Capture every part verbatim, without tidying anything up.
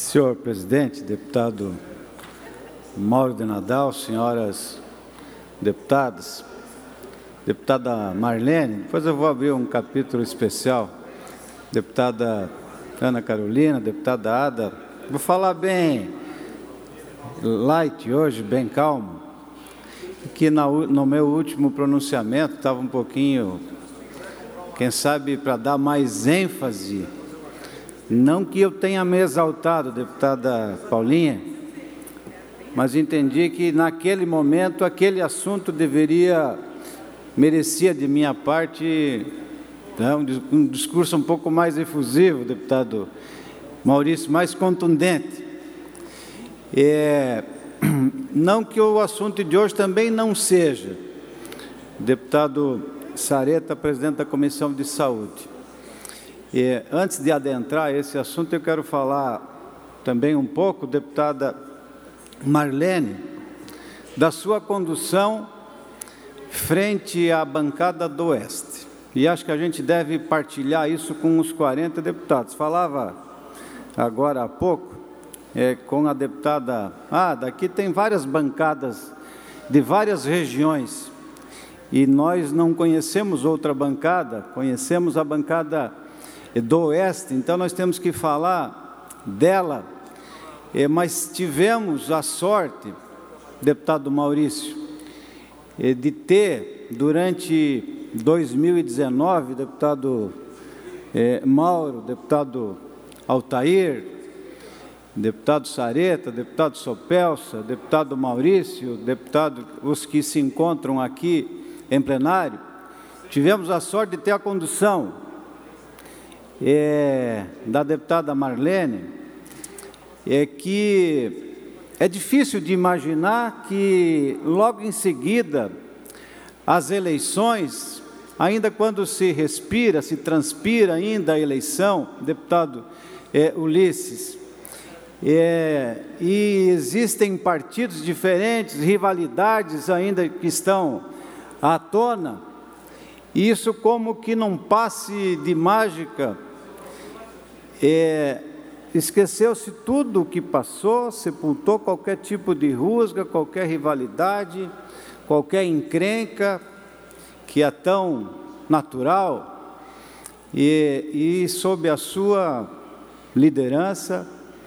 Senhor presidente, deputado Mauro de Nadal, senhoras deputadas, deputada Marlene, depois eu vou abrir um capítulo especial, deputada Ana Carolina, deputada Ada, vou falar bem light hoje, bem calmo, que no meu último pronunciamento estava um pouquinho, quem sabe, para dar mais ênfase. Não que eu tenha me exaltado, deputada Paulinha, mas entendi que naquele momento aquele assunto deveria, merecia de minha parte, né, um discurso um pouco mais efusivo, deputado Maurício, mais contundente. É, não que o assunto de hoje também não seja, deputado Sareta, presidente da Comissão de Saúde. E, antes de adentrar esse assunto, eu quero falar também um pouco, deputada Marlene, da sua condução frente à bancada do Oeste. E acho que a gente deve partilhar isso com os quarenta deputados. Falava agora há pouco é, com a deputada Ada, aqui tem várias bancadas de várias regiões, e nós não conhecemos outra bancada, conhecemos a bancada do Oeste, então nós temos que falar dela, é, mas tivemos a sorte, deputado Maurício, é, de ter, durante dois mil e dezenove, deputado é, Mauro, deputado Altair, deputado Sareta, deputado Sopelsa, deputado Maurício, deputado, os que se encontram aqui em plenário, tivemos a sorte de ter a condução É, da deputada Marlene, é que é difícil de imaginar que logo em seguida as eleições, ainda quando se respira, se transpira ainda a eleição, deputado é, Ulisses, é, e existem partidos diferentes, rivalidades ainda que estão à tona, isso como que num passe de mágica, É, esqueceu-se tudo o que passou, sepultou qualquer tipo de rusga, qualquer rivalidade, qualquer encrenca, que é tão natural, e, e sob a sua liderança,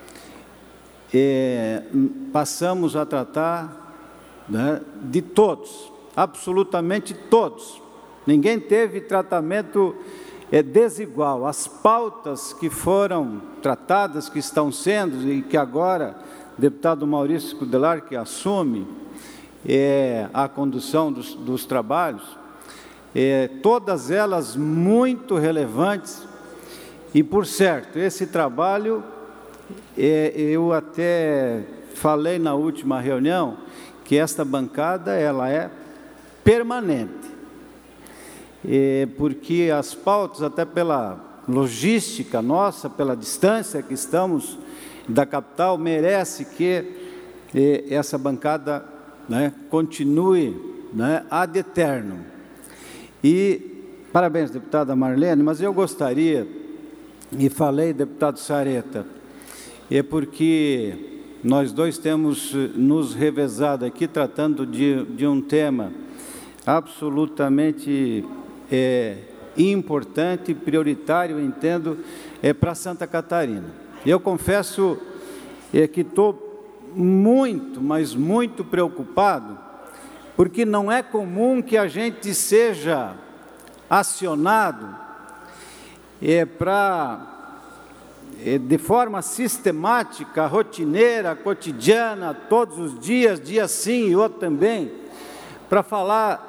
é, passamos a tratar, né, de todos, absolutamente todos. Ninguém teve tratamento é desigual. As pautas que foram tratadas, que estão sendo, e que agora o deputado Maurício Kudelar, que assume é, a condução dos, dos trabalhos, é, todas elas muito relevantes, e, por certo, esse trabalho, é, eu até falei na última reunião, que esta bancada, ela é permanente. É, porque as pautas, até pela logística nossa, pela distância que estamos da capital, merece que é, essa bancada, né, continue, né, ad eternum. E parabéns, deputada Marlene, mas eu gostaria, e falei, deputado Sareta, é porque nós dois temos nos revezado aqui, tratando de, de um tema absolutamente É, importante e prioritário, eu entendo, é, para Santa Catarina. Eu confesso é, que estou muito, mas muito preocupado, porque não é comum que a gente seja acionado é, para, é, de forma sistemática, rotineira, cotidiana, todos os dias, dia sim e outro também, para falar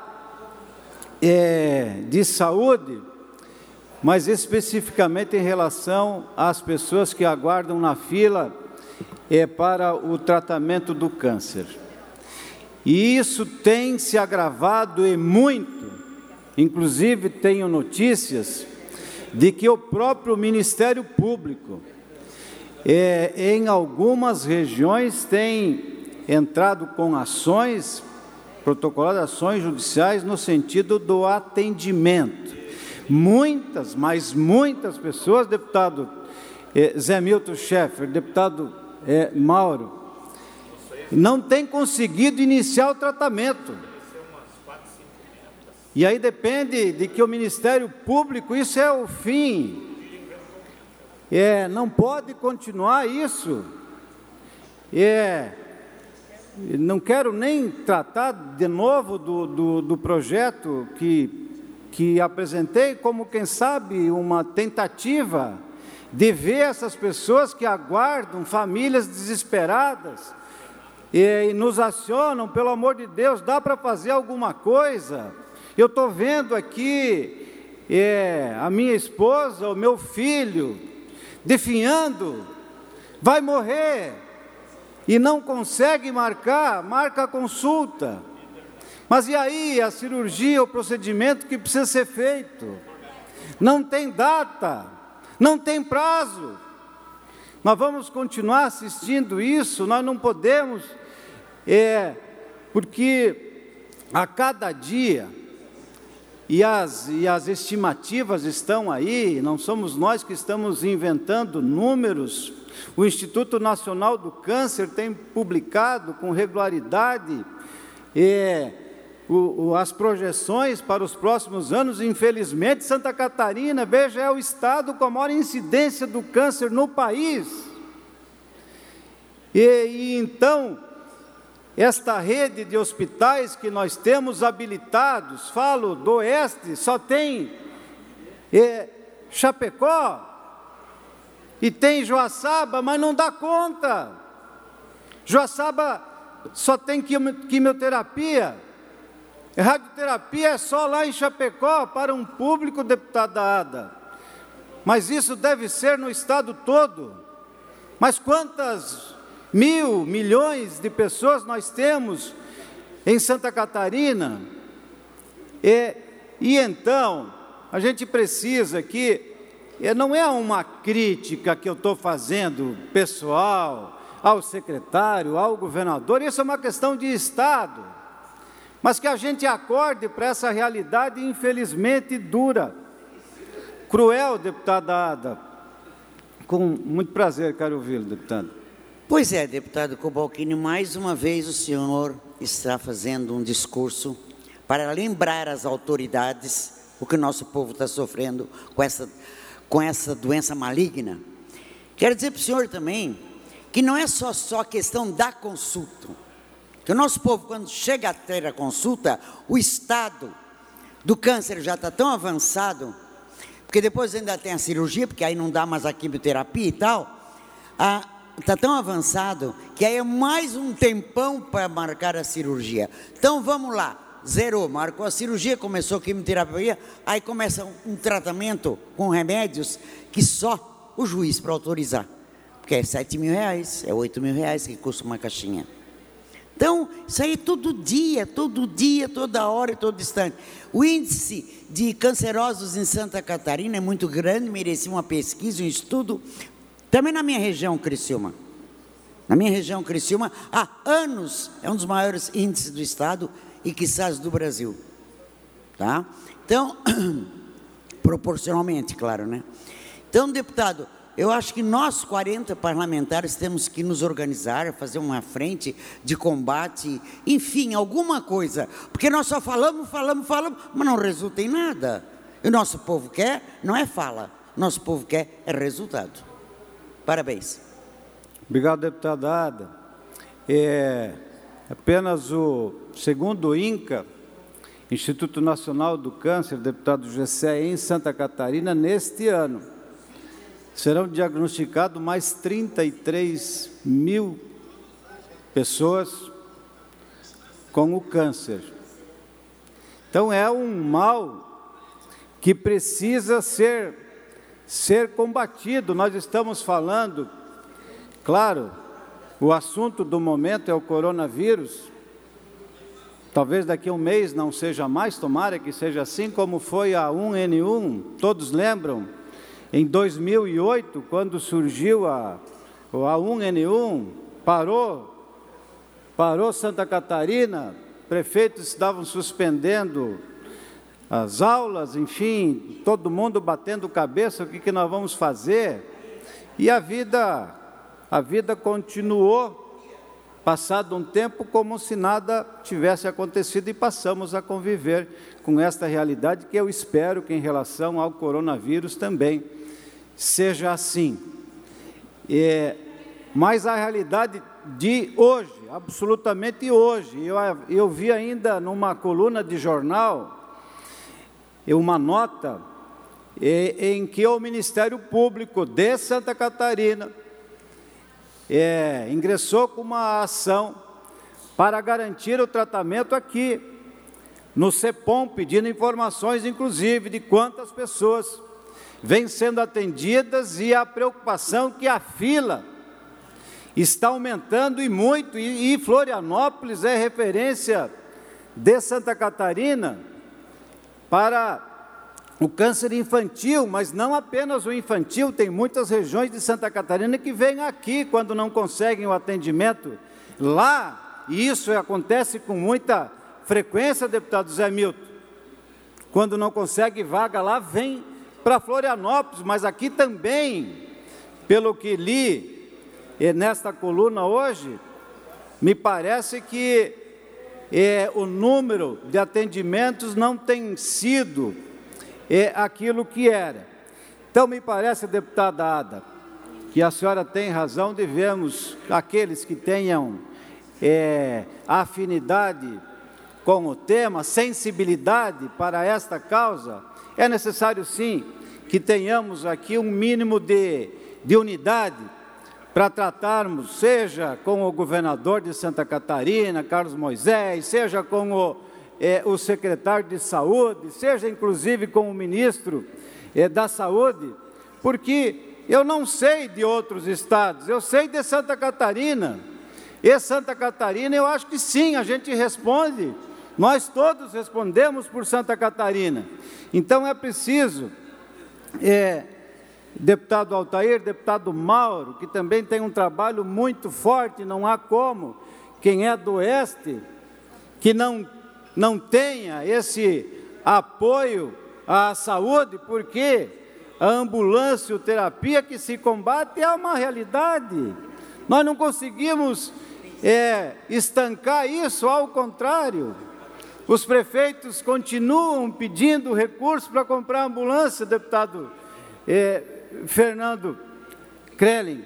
É, de saúde, mas especificamente em relação às pessoas que aguardam na fila é, para o tratamento do câncer. E isso tem se agravado e muito, inclusive tenho notícias de que o próprio Ministério Público, é, em algumas regiões, tem entrado com ações, protocolar de ações judiciais no sentido do atendimento. Muitas, mas muitas pessoas, deputado eh, Zé Milton Schaeffer, deputado é, Mauro, não tem conseguido iniciar o tratamento. E aí depende de que o Ministério Público, isso é o fim. É, não pode continuar isso. É, não quero nem tratar de novo do, do, do projeto que, que apresentei, como, quem sabe, uma tentativa de ver essas pessoas que aguardam, famílias desesperadas, e, e nos acionam, pelo amor de Deus, dá para fazer alguma coisa? Eu estou vendo aqui é, a minha esposa, o meu filho, definhando, vai morrer, e não consegue marcar, marca a consulta. Mas e aí a cirurgia, o procedimento que precisa ser feito? Não tem data, não tem prazo. Nós vamos continuar assistindo isso, nós não podemos, é, porque a cada dia, e as, e as estimativas estão aí, não somos nós que estamos inventando números. O Instituto Nacional do Câncer tem publicado com regularidade é, o, o, as projeções para os próximos anos. Infelizmente, Santa Catarina, veja, é o estado com a maior incidência do câncer no país. E, e então, esta rede de hospitais que nós temos habilitados, falo do Oeste, só tem é, Chapecó, e tem Joaçaba, mas não dá conta. Joaçaba só tem quimioterapia, radioterapia é só lá em Chapecó, para um público, deputada Ada. Mas isso deve ser no estado todo. Mas quantas mil, milhões de pessoas nós temos em Santa Catarina? E, e então, a gente precisa que, não é uma crítica que eu estou fazendo pessoal, ao secretário, ao governador, isso é uma questão de Estado, mas que a gente acorde para essa realidade, infelizmente, dura, cruel, deputada Ada. Com muito prazer, quero ouvi-lo, deputado. Pois é, deputado Cobalcini, mais uma vez o senhor está fazendo um discurso para lembrar às autoridades o que o nosso povo está sofrendo com essa, com essa doença maligna. Quero dizer para o senhor também que não é só, só a questão da consulta, que o nosso povo, quando chega a ter a consulta, o estado do câncer já está tão avançado, porque depois ainda tem a cirurgia, porque aí não dá mais a quimioterapia e tal, a está tão avançado, que aí é mais um tempão para marcar a cirurgia. Então, vamos lá, zerou, marcou a cirurgia, começou a quimioterapia, aí começa um, um tratamento com remédios que só o juiz para autorizar, porque é sete mil reais, é oito mil reais que custa uma caixinha. Então, isso aí todo dia, todo dia, toda hora e todo instante. O índice de cancerosos em Santa Catarina é muito grande, merecia uma pesquisa, um estudo. Também na minha região, Criciúma. Na minha região, Criciúma, há anos, é um dos maiores índices do estado e, quizás, do Brasil. Tá? Então, proporcionalmente, claro, né? Então, deputado, eu acho que nós, quarenta parlamentares, temos que nos organizar, fazer uma frente de combate, enfim, alguma coisa. Porque nós só falamos, falamos, falamos, mas não resulta em nada. E o nosso povo quer, não é fala, nosso povo quer é resultado. Parabéns. Obrigado, deputada Ada. É, apenas o segundo o INCA, Instituto Nacional do Câncer, deputado Gessé, em Santa Catarina, neste ano, serão diagnosticados mais trinta e três mil pessoas com o câncer. Então, é um mal que precisa ser ser combatido. Nós estamos falando, claro, o assunto do momento é o coronavírus. Talvez daqui a um mês não seja mais, tomara que seja assim, como foi a um N um, todos lembram, em dois mil e oito, quando surgiu a, a um N um, parou, parou Santa Catarina, prefeitos estavam suspendendo as aulas, enfim, todo mundo batendo cabeça, o que, que nós vamos fazer? E a vida, a vida continuou, passado um tempo, como se nada tivesse acontecido, e passamos a conviver com esta realidade, que eu espero que em relação ao coronavírus também seja assim. É, mas a realidade de hoje, absolutamente hoje, eu, eu vi ainda numa coluna de jornal, uma nota em que o Ministério Público de Santa Catarina é, ingressou com uma ação para garantir o tratamento aqui no CEPOM, pedindo informações, inclusive, de quantas pessoas vêm sendo atendidas, e a preocupação que a fila está aumentando e muito, e, e Florianópolis é referência de Santa Catarina para o câncer infantil, mas não apenas o infantil, tem muitas regiões de Santa Catarina que vêm aqui quando não conseguem o atendimento lá, e isso acontece com muita frequência, deputado Zé Milton. Quando não consegue vaga lá, vem para Florianópolis, mas aqui também, pelo que li e nesta coluna hoje, me parece que é, o número de atendimentos não tem sido é, aquilo que era. Então, me parece, deputada Ada, que a senhora tem razão, devemos, aqueles que tenham é, afinidade com o tema, sensibilidade para esta causa, é necessário sim que tenhamos aqui um mínimo de, de unidade para tratarmos, seja com o governador de Santa Catarina, Carlos Moisés, seja com o, é, o secretário de Saúde, seja inclusive com o ministro é, da Saúde, porque eu não sei de outros estados, eu sei de Santa Catarina, e Santa Catarina eu acho que sim, a gente responde, nós todos respondemos por Santa Catarina. Então é preciso, é, deputado Altair, deputado Mauro, que também tem um trabalho muito forte, não há como quem é do Oeste, que não, não tenha esse apoio à saúde, porque a ambulancioterapia que se combate é uma realidade. Nós não conseguimos é, estancar isso, ao contrário. Os prefeitos continuam pedindo recursos para comprar ambulância, deputado é, Fernando Krelling.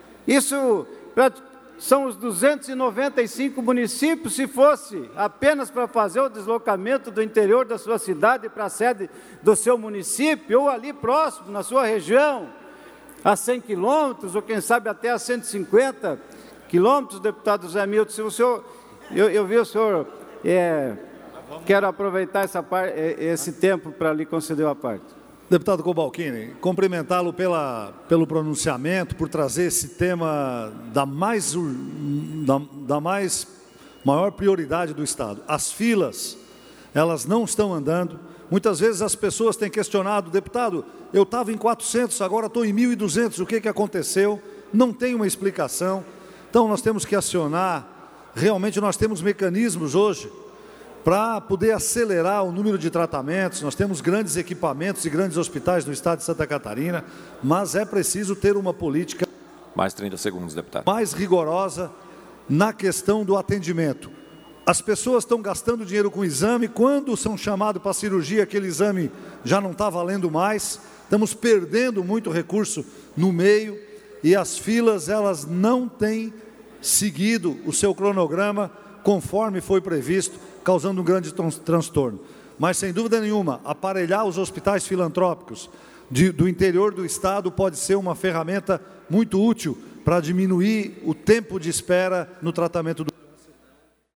Isso pra, são os duzentos e noventa e cinco municípios, se fosse apenas para fazer o deslocamento do interior da sua cidade para a sede do seu município, ou ali próximo, na sua região, a cem quilômetros, ou quem sabe até a cento e cinquenta quilômetros, deputado Zé Milton, se o senhor, eu, eu vi o senhor... É, quero aproveitar essa par, esse tempo para lhe conceder a parte. Deputado Cobalcini, cumprimentá-lo pela, pelo pronunciamento, por trazer esse tema da mais, da, da mais maior prioridade do Estado. As filas, elas não estão andando. Muitas vezes as pessoas têm questionado, deputado, eu estava em quatrocentos, agora estou em mil e duzentos, o que, que aconteceu? Não tem uma explicação. Então, nós temos que acionar, realmente nós temos mecanismos hoje, para poder acelerar o número de tratamentos. Nós temos grandes equipamentos e grandes hospitais no estado de Santa Catarina, mas é preciso ter uma política mais trinta segundos, deputado. Mais rigorosa na questão do atendimento. As pessoas estão gastando dinheiro com exame, quando são chamados para cirurgia, aquele exame já não está valendo mais, estamos perdendo muito recurso no meio, e as filas, elas não têm seguido o seu cronograma conforme foi previsto, causando um grande transtorno. Mas, sem dúvida nenhuma, aparelhar os hospitais filantrópicos de, do interior do estado pode ser uma ferramenta muito útil para diminuir o tempo de espera no tratamento do